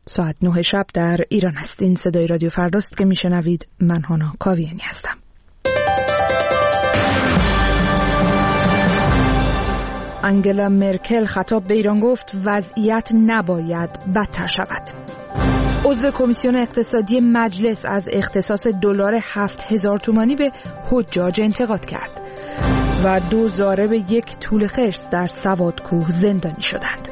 ساعت 9 شب در ایران است. این صدای رادیو فرداست که میشنوید. من هانا کاویانی هستم. انگلا مرکل خطاب به ایران گفت وضعیت نباید بدتر شود. عضو کمیسیون اقتصادی مجلس از اختصاص دلار 7000 تومانی به حجاج انتقاد کرد و 2 ضارب 1 توله خرس در سوادکوه زندانی شدند.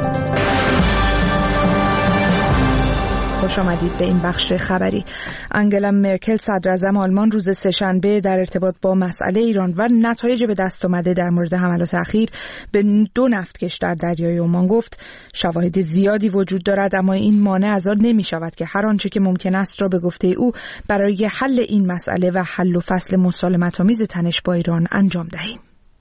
خوش آمدید به این بخش خبری. انگلا مرکل صدراعظم آلمان روز سه‌شنبه در ارتباط با مسئله ایران و نتایج به دست آمده در مورد حملات اخیر به 2 نفتکش در دریای عمان گفت شواهد زیادی وجود دارد، اما این مانع از آن نمی شود که هر آنچه که ممکن است را به گفته او برای حل این مسئله و حل و فصل مسالمت‌آمیز تنش با ایران انجام دهیم.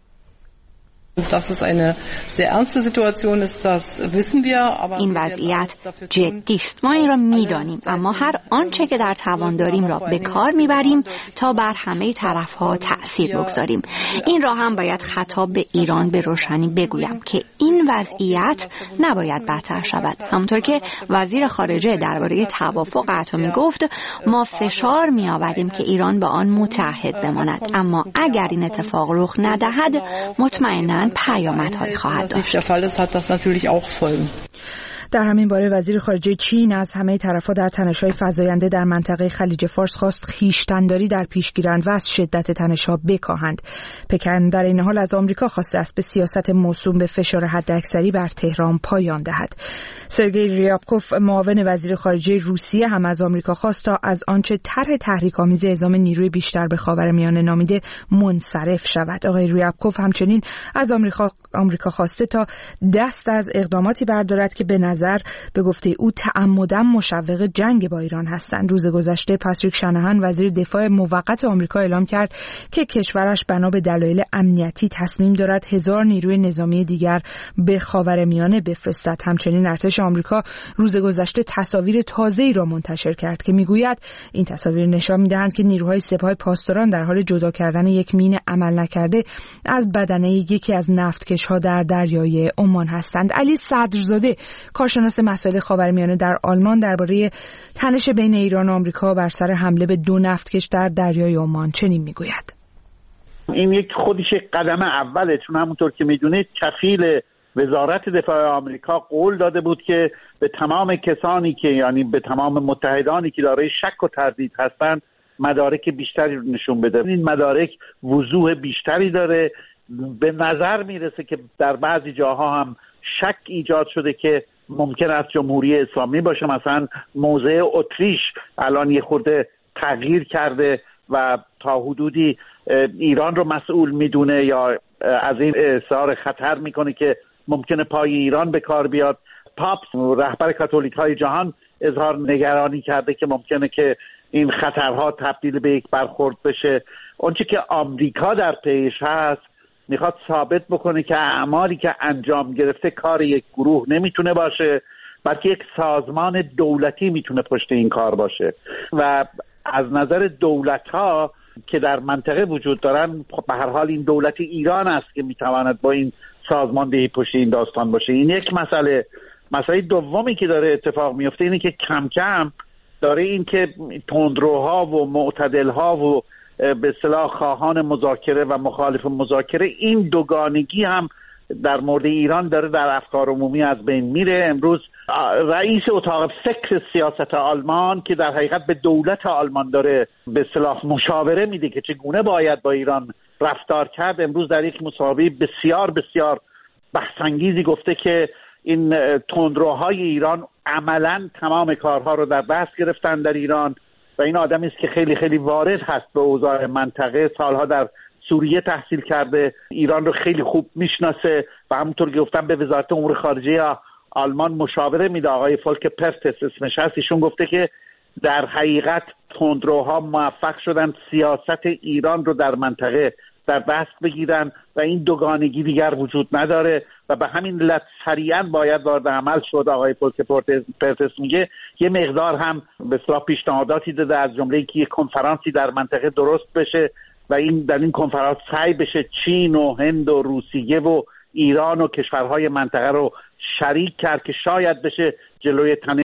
این وضعیت جدی است. ما این را می‌دانیم، اما هر آنچه که در توان داریم را به کار می‌بریم تا بر همه طرف‌ها تأثیر بگذاریم. این را هم باید خطاب به ایران به روشنی بگویم که این وضعیت نباید بدتر شود. همونطور که وزیر خارجه درباره توافق اتمی گفت، ما فشار می‌آوریم که ایران با آن متحد بماند، اما اگر این اتفاق رخ ندهد مطمئناً پیامدهایی خواهد داشت. در همین باره وزیر خارجه چین از همه طرف‌ها در تنش‌های فزاینده در منطقه خلیج فارس خواست خویشتن‌داری در پیش گیرند و از شدت تنش‌ها بکاهند. پکن در این حال از آمریکا خواسته است به سیاست موسوم به فشار حداکثری بر تهران پایان دهد. سرگئی ریابکوف معاون وزیر خارجه روسیه هم از آمریکا خواست تا از آنچه طرح تحریک‌آمیز اعزام نیروی بیشتر به خاورمیانه نامیده منصرف شود. آقای ریابکوف همچنین از آمریکا خواسته تا دست از اقداماتی بردارد که به نظر به گفته او تعمداً مشوق جنگ با ایران هستند. روز گذشته پاتریک شناهان وزیر دفاع موقت آمریکا اعلام کرد که کشورش بنا به دلایل امنیتی تصمیم دارد 1000 نیروی نظامی دیگر به خاورمیانه بفرستد. همچنین ارتش آمریکا روز گذشته تصاویر تازه‌ای را منتشر کرد که میگوید این تصاویر نشان می‌دهند که نیروهای سپاه پاسداران در حال جدا کردن یک مین عمل نکرده از بدنه یکی از نفتکش‌ها در دریای عمان هستند. علی صدرزاده کارشناس مسائل خاورمیانه در آلمان درباره تنش بین ایران و آمریکا بر سر حمله به 2 نفتکش در دریای عمان چنین میگوید: این یک خودش قدم اوله، چون همونطور که میدونید کفیل وزارت دفاع آمریکا قول داده بود که به تمام کسانی که یعنی به تمام متحدانی که دارای شک و تردید هستند مدارک بیشتری رو نشون بده. این مدارک وضوح بیشتری داره. به نظر میرسه که در بعضی جاها هم شک ایجاد شده که ممکن است جمهوری اسلامی باشه. مثلا موضع اتریش الان یه خورده تغییر کرده و تا حدودی ایران رو مسئول میدونه یا از این اظهار خطر میکنه که ممکنه پای ایران به کار بیاد. پاپ رهبر کاتولیک های جهان اظهار نگرانی کرده که ممکنه که این خطرها تبدیل به یک برخورد بشه. اونچه که آمریکا در پیش هست میخواد ثابت بکنه که اعمالی که انجام گرفته کار یک گروه نمیتونه باشه، بلکه یک سازمان دولتی میتونه پشت این کار باشه و از نظر دولت‌ها که در منطقه وجود دارن به هر حال این دولت ایران است که میتواند با این سازماندهی پشت این داستان باشه. این یک مسئله دومی که داره اتفاق میفته اینه که کم کم داره این که تندروها و معتدلها و به اصطلاح خواهان مذاکره و مخالف مذاکره، این دوگانگی هم در مورد ایران داره در افکار عمومی از بین میره. امروز رئیس اتاق فکر سیاست آلمان که در حقیقت به دولت آلمان داره به اصطلاح مشاوره میده که چگونه باید با ایران رفتار کرد، امروز در یک مصاحبه بسیار بسیار بحث‌انگیزی گفته که این تندروهای ایران عملاً تمام کارها رو در دست گرفتن در ایران و این آدمی است که خیلی خیلی وارد هست به اوضاع منطقه، سالها در سوریه تحصیل کرده، ایران رو خیلی خوب میشناسه و همونطور که گفتم به وزارت امور خارجه آلمان مشاوره میده. آقای فولک پرتس اسمش هست، ایشون گفته که در حقیقت تندروها موفق شدن سیاست ایران رو در منطقه در دست بگیرن و این دوگانگی دیگر وجود نداره و به همین علت سریعا باید وارد عمل شد. آقای فولک پرتس میگه یه مقدار هم به اصطلاح پیشنهاداتی داده، از جمله که یک کنفرانسی در منطقه درست بشه و این در این کنفرانس سعی بشه چین و هند و روسیه و ایران و کشورهای منطقه رو شریک کرد که شاید بشه جلوی